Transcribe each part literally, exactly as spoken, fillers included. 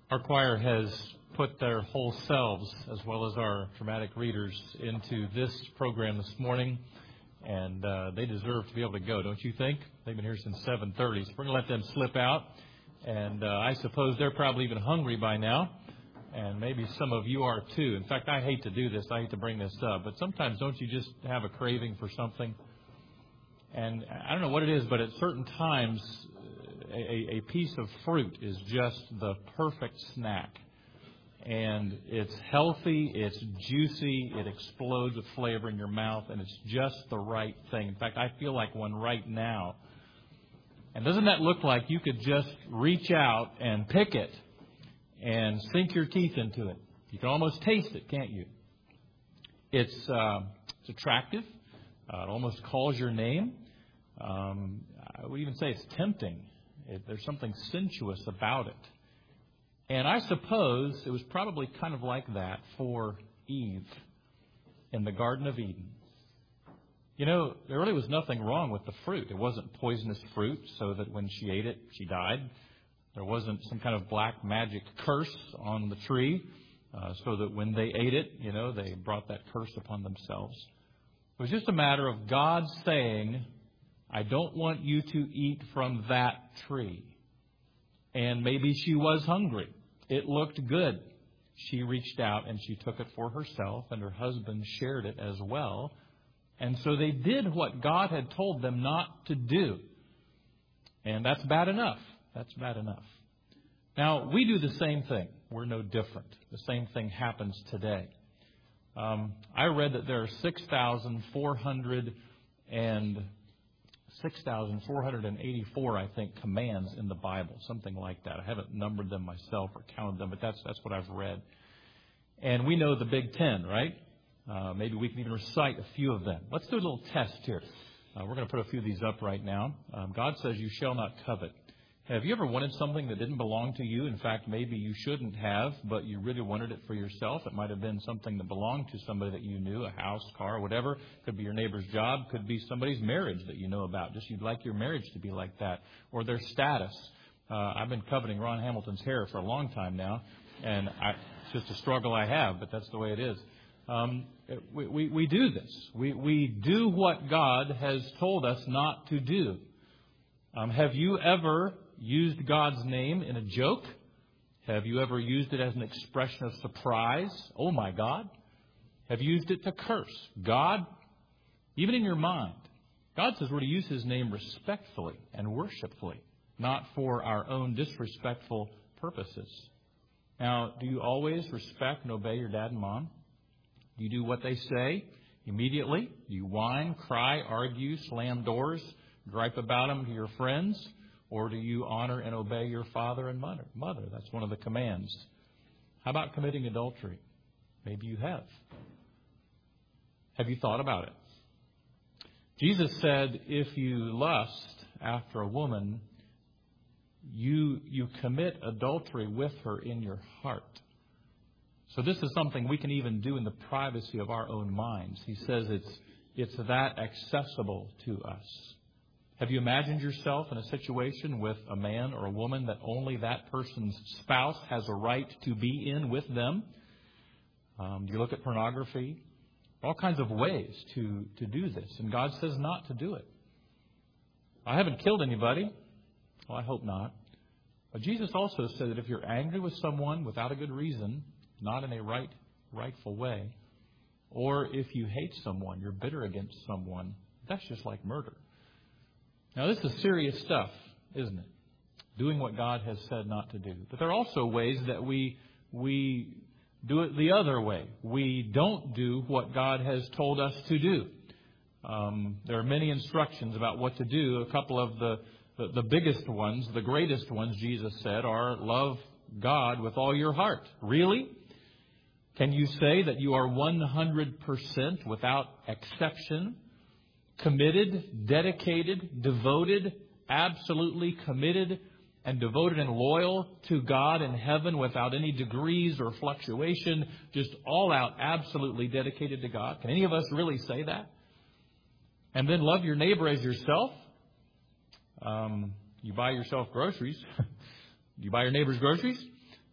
Our choir has put their whole selves, as well as our dramatic readers, into this program this morning, and uh, they deserve to be able to go, don't you think? They've been here since seven thirty, so we're going to let them slip out, and uh, I suppose they're probably even hungry by now, and maybe some of you are too. In fact, I hate to do this. I hate to bring this up, but sometimes don't you just have a craving for something? And I don't know what it is, but at certain times, A, a piece of fruit is just the perfect snack. And it's healthy, it's juicy, it explodes with flavor in your mouth, and it's just the right thing. In fact, I feel like one right now. And doesn't that look like you could just reach out and pick it and sink your teeth into it? You can almost taste it, can't you? It's, uh, it's attractive. Uh, it almost calls your name. Um, I would even say it's tempting. It, there's something sensuous about it. And I suppose it was probably kind of like that for Eve in the Garden of Eden. You know, there really was nothing wrong with the fruit. It wasn't poisonous fruit, so that when she ate it, she died. There wasn't some kind of black magic curse on the tree, uh, so that when they ate it, you know, they brought that curse upon themselves. It was just a matter of God saying, I don't want you to eat from that tree. And maybe she was hungry. It looked good. She reached out and she took it for herself, and her husband shared it as well. And so they did what God had told them not to do. And that's bad enough. That's bad enough. Now, we do the same thing. We're no different. The same thing happens today. Um, I read that there are six thousand four hundred and six thousand four hundred eighty-four, I think, commands in the Bible, something like that. I haven't numbered them myself or counted them, but that's that's what I've read. And we know the Big Ten, right? Uh, maybe we can even recite a few of them. Let's do a little test here. Uh, we're going to put a few of these up right now. Um, God says, you shall not covet. Have you ever wanted something that didn't belong to you? In fact, maybe you shouldn't have, but you really wanted it for yourself. It might have been something that belonged to somebody that you knew, a house, car, whatever. Could be your neighbor's job. Could be somebody's marriage that you know about. Just you'd like your marriage to be like that. Or their status. Uh, I've been coveting Ron Hamilton's hair for a long time now, and I, it's just a struggle I have, but that's the way it is. Um, we, we, we do this. We, we do what God has told us not to do. Um, have you ever used God's name in a joke? Have you ever used it as an expression of surprise? Oh, my God. Have you used it to curse God? Even in your mind. God says we're to use His name respectfully and worshipfully, not for our own disrespectful purposes. Now, do you always respect and obey your dad and mom? Do you do what they say immediately? Do you whine, cry, argue, slam doors, gripe about them to your friends? Or do you honor and obey your father and mother? Mother, that's one of the commands. How about committing adultery? Maybe you have. Have you thought about it? Jesus said, if you lust after a woman, you, you commit adultery with her in your heart. So this is something we can even do in the privacy of our own minds. He says it's, it's that accessible to us. Have you imagined yourself in a situation with a man or a woman that only that person's spouse has a right to be in with them? Um, do you look at pornography? All kinds of ways to, to do this. And God says not to do it. I haven't killed anybody. Well, I hope not. But Jesus also said that if you're angry with someone without a good reason, not in a right, rightful way, or if you hate someone, you're bitter against someone, that's just like murder. Now, this is serious stuff, isn't it? Doing what God has said not to do. But there are also ways that we we do it the other way. We don't do what God has told us to do. Um, there are many instructions about what to do. A couple of the, the, the biggest ones, the greatest ones, Jesus said, are love God with all your heart. Really? Can you say that you are one hundred percent without exception committed, dedicated, devoted, absolutely committed and devoted and loyal to God in heaven without any degrees or fluctuation, just all out, absolutely dedicated to God? Can any of us really say that? And then love your neighbor as yourself. Um, you buy yourself groceries. Do you buy your neighbor's groceries?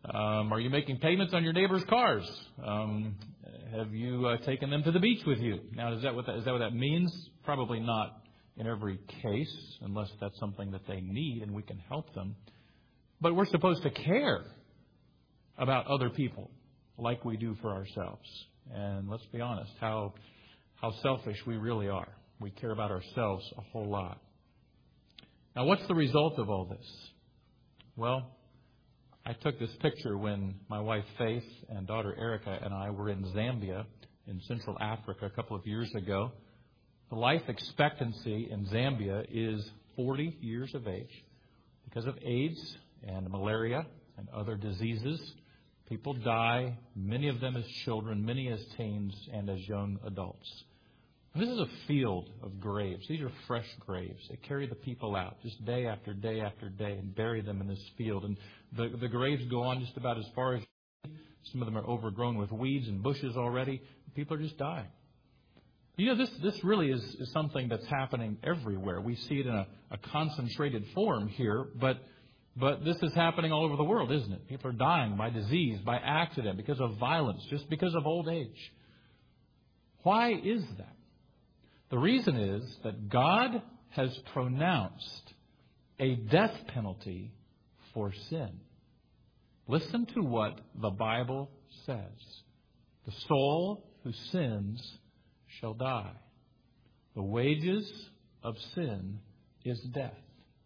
Um, are you making payments on your neighbor's cars? Um, have you uh, taken them to the beach with you? Now, is that what that, is that what that means? Probably not in every case, unless that's something that they need and we can help them. But we're supposed to care about other people like we do for ourselves. And let's be honest, how how selfish we really are. We care about ourselves a whole lot. Now, what's the result of all this? Well, I took this picture when my wife Faith and daughter Erica and I were in Zambia in Central Africa a couple of years ago. The life expectancy in Zambia is forty years of age. Because of AIDS and malaria and other diseases, people die, many of them as children, many as teens, and as young adults. And this is a field of graves. These are fresh graves. They carry the people out just day after day after day and bury them in this field. And the, the graves go on just about as far as some of them are overgrown with weeds and bushes already. People are just dying. You know, this, this really is, is something that's happening everywhere. We see it in a, a concentrated form here, but but this is happening all over the world, isn't it? People are dying by disease, by accident, because of violence, just because of old age. Why is that? The reason is that God has pronounced a death penalty for sin. Listen to what the Bible says. The soul who sins shall die. The wages of sin is death.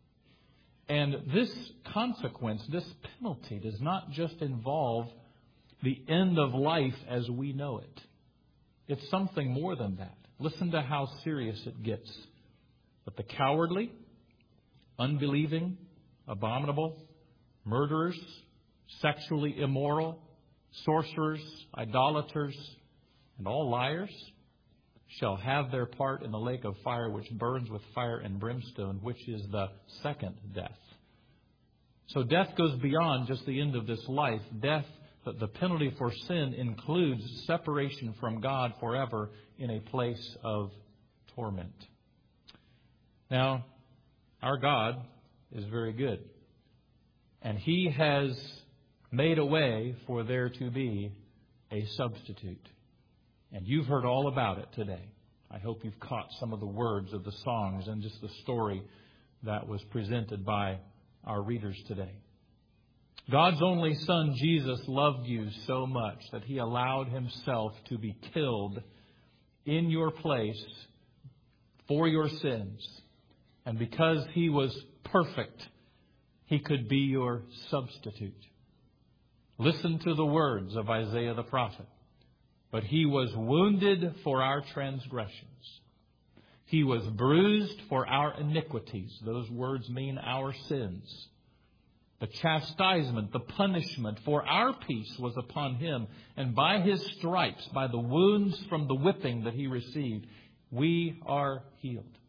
And this consequence, this penalty, does not just involve the end of life as we know it. It's something more than that. Listen to how serious it gets. But the cowardly, unbelieving, abominable, murderers, sexually immoral, sorcerers, idolaters, and all liars shall have their part in the lake of fire which burns with fire and brimstone, which is the second death. So death goes beyond just the end of this life. Death, the penalty for sin, includes separation from God forever in a place of torment. Now, our God is very good. And He has made a way for there to be a substitute. And you've heard all about it today. I hope you've caught some of the words of the songs and just the story that was presented by our readers today. God's only Son, Jesus, loved you so much that He allowed Himself to be killed in your place for your sins. And because He was perfect, He could be your substitute. Listen to the words of Isaiah the prophet. But He was wounded for our transgressions. He was bruised for our iniquities. Those words mean our sins. The chastisement, the punishment for our peace was upon Him. And by His stripes, by the wounds from the whipping that He received, we are healed.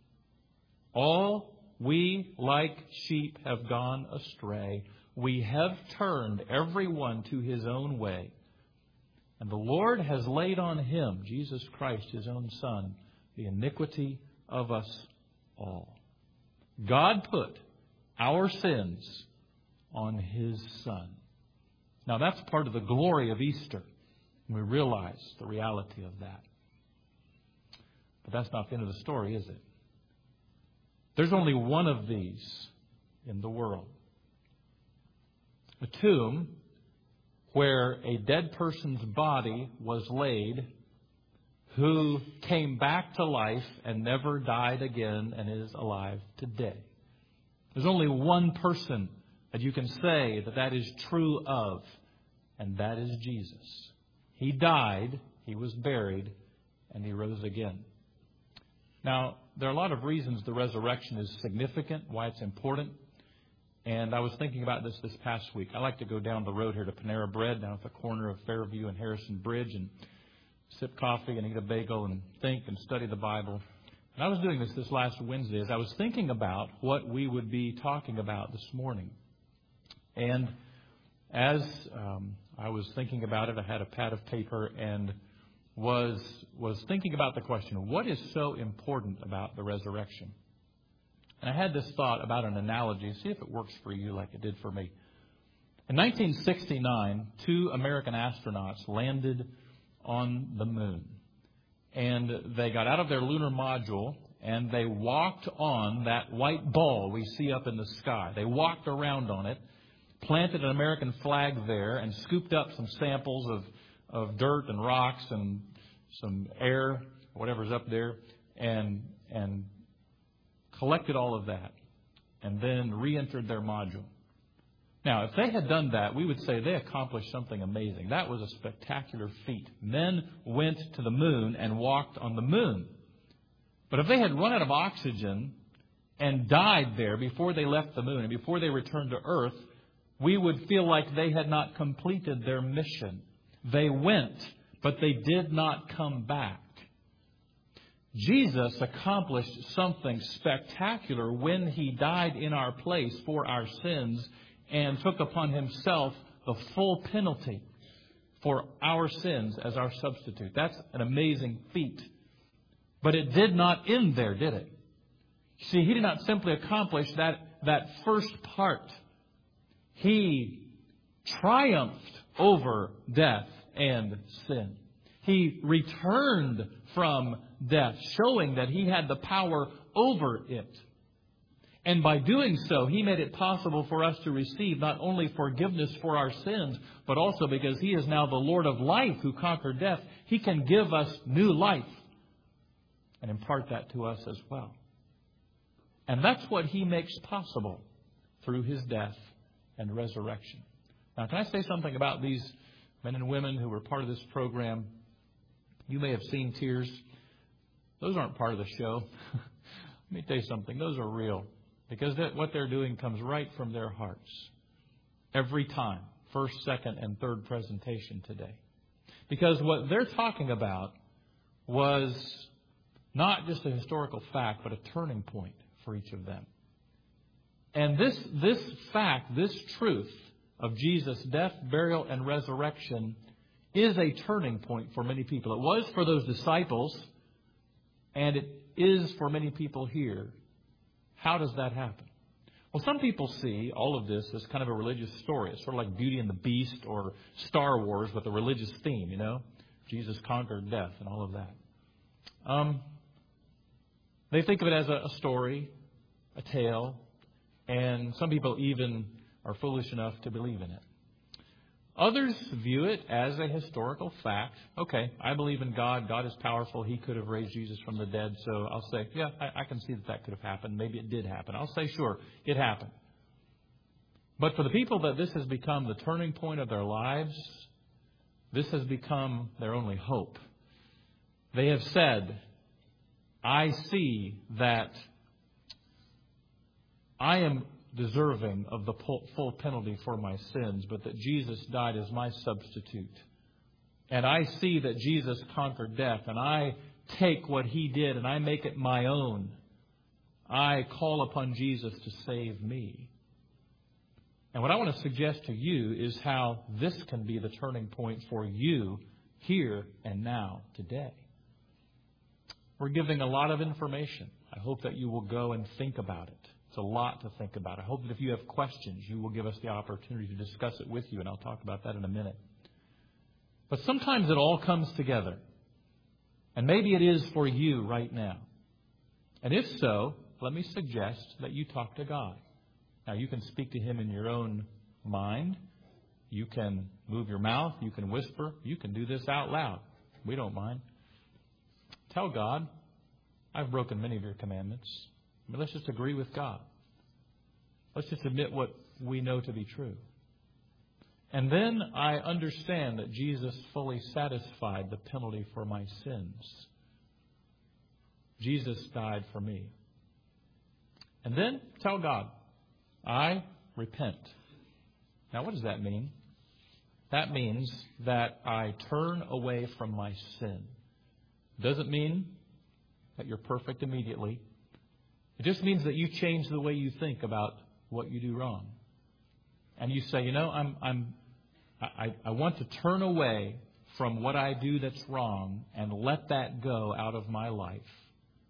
All we like sheep have gone astray. We have turned every one to his own way. And the Lord has laid on Him, Jesus Christ, His own Son, the iniquity of us all. God put our sins on His Son. Now that's part of the glory of Easter. We realize the reality of that. But that's not the end of the story, is it? There's only one of these in the world. A tomb where a dead person's body was laid, who came back to life and never died again and is alive today. There's only one person that you can say that that is true of, and that is Jesus. He died, He was buried, and He rose again. Now, there are a lot of reasons the resurrection is significant, why it's important. And I was thinking about this this past week. I like to go down the road here to Panera Bread, down at the corner of Fairview and Harrison Bridge, and sip coffee and eat a bagel and think and study the Bible. And I was doing this this last Wednesday as I was thinking about what we would be talking about this morning. And as um, I was thinking about it, I had a pad of paper and was was thinking about the question, what is so important about the resurrection? And I had this thought about an analogy. See if it works for you like it did for me. In nineteen sixty-nine, two American astronauts landed on the moon. And they got out of their lunar module and they walked on that white ball we see up in the sky. They walked around on it, planted an American flag there, and scooped up some samples of, of dirt and rocks and some air, whatever's up there, and, and collected all of that, and then re-entered their module. Now, if they had done that, we would say they accomplished something amazing. That was a spectacular feat. Men went to the moon and walked on the moon. But if they had run out of oxygen and died there before they left the moon and before they returned to Earth, we would feel like they had not completed their mission. They went, but they did not come back. Jesus accomplished something spectacular when He died in our place for our sins and took upon Himself the full penalty for our sins as our substitute. That's an amazing feat. But it did not end there, did it? See, He did not simply accomplish that, that first part. He triumphed over death and sin. He returned from death, showing that He had the power over it. And by doing so, He made it possible for us to receive not only forgiveness for our sins, but also because He is now the Lord of life who conquered death, He can give us new life and impart that to us as well. And that's what He makes possible through His death and resurrection. Now, can I say something about these men and women who were part of this program? You may have seen tears. Those aren't part of the show. Let me tell you something. Those are real. Because that, what they're doing comes right from their hearts. Every time. First, second, and third presentation today. Because what they're talking about was not just a historical fact, but a turning point for each of them. And this, this fact, this truth of Jesus' death, burial, and resurrection is a turning point for many people. It was for those disciples, and it is for many people here. How does that happen? Well, some people see all of this as kind of a religious story. It's sort of like Beauty and the Beast or Star Wars with a religious theme, you know. Jesus conquered death and all of that. Um, they think of it as a, a story, a tale, and some people even are foolish enough to believe in it. Others view it as a historical fact. Okay, I believe in God. God is powerful. He could have raised Jesus from the dead. So I'll say, yeah, I, I can see that that could have happened. Maybe it did happen. I'll say, sure, it happened. But for the people that this has become the turning point of their lives, this has become their only hope. They have said, I see that I am deserving of the full penalty for my sins, but that Jesus died as my substitute. And I see that Jesus conquered death, and I take what He did and I make it my own. I call upon Jesus to save me. And what I want to suggest to you is how this can be the turning point for you here and now, today. We're giving a lot of information. I hope that you will go and think about it. It's a lot to think about. I hope that if you have questions, you will give us the opportunity to discuss it with you, and I'll talk about that in a minute. But sometimes it all comes together. And maybe it is for you right now. And if so, let me suggest that you talk to God. Now, you can speak to Him in your own mind. You can move your mouth. You can whisper. You can do this out loud. We don't mind. Tell God, I've broken many of your commandments. But let's just agree with God. Let's just admit what we know to be true. And then I understand that Jesus fully satisfied the penalty for my sins. Jesus died for me. And then tell God, I repent. Now, what does that mean? That means that I turn away from my sin. It doesn't mean that you're perfect immediately. It just means that you change the way you think about what you do wrong. And you say, you know, I'm, I'm, I, I want to turn away from what I do that's wrong and let that go out of my life.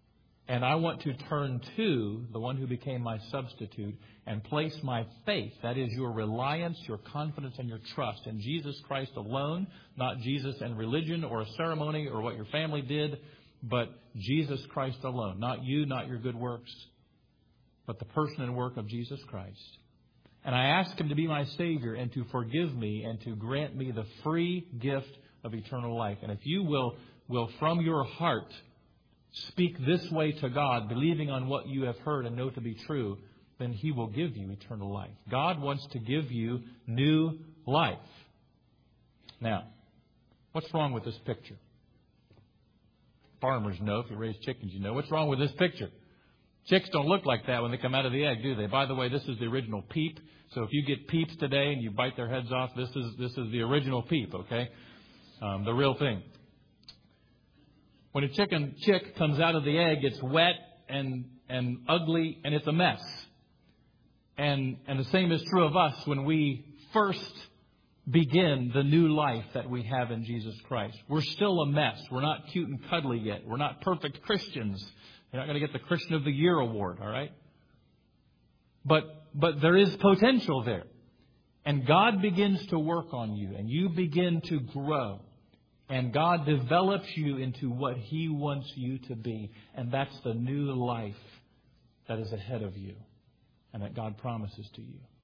And I want to turn to the one who became my substitute and place my faith, that is your reliance, your confidence, and your trust in Jesus Christ alone, not Jesus and religion or a ceremony or what your family did, but Jesus Christ alone. Not you, not your good works, but the person and work of Jesus Christ. And I ask Him to be my Savior and to forgive me and to grant me the free gift of eternal life. And if you will, will from your heart speak this way to God, believing on what you have heard and know to be true, then He will give you eternal life. God wants to give you new life. Now, what's wrong with this picture? Farmers know. If you raise chickens, you know. What's wrong with this picture? Chicks don't look like that when they come out of the egg, do they? By the way, this is the original peep. So if you get peeps today and you bite their heads off, this is this is the original peep, okay? Um, the real thing. When a chicken chick comes out of the egg, it's wet and and ugly, and it's a mess. And and the same is true of us when we first begin the new life that we have in Jesus Christ. We're still a mess. We're not cute and cuddly yet. We're not perfect Christians. You're not going to get the Christian of the Year award, all right? But but there is potential there. And God begins to work on you, and you begin to grow. And God develops you into what He wants you to be. And that's the new life that is ahead of you and that God promises to you.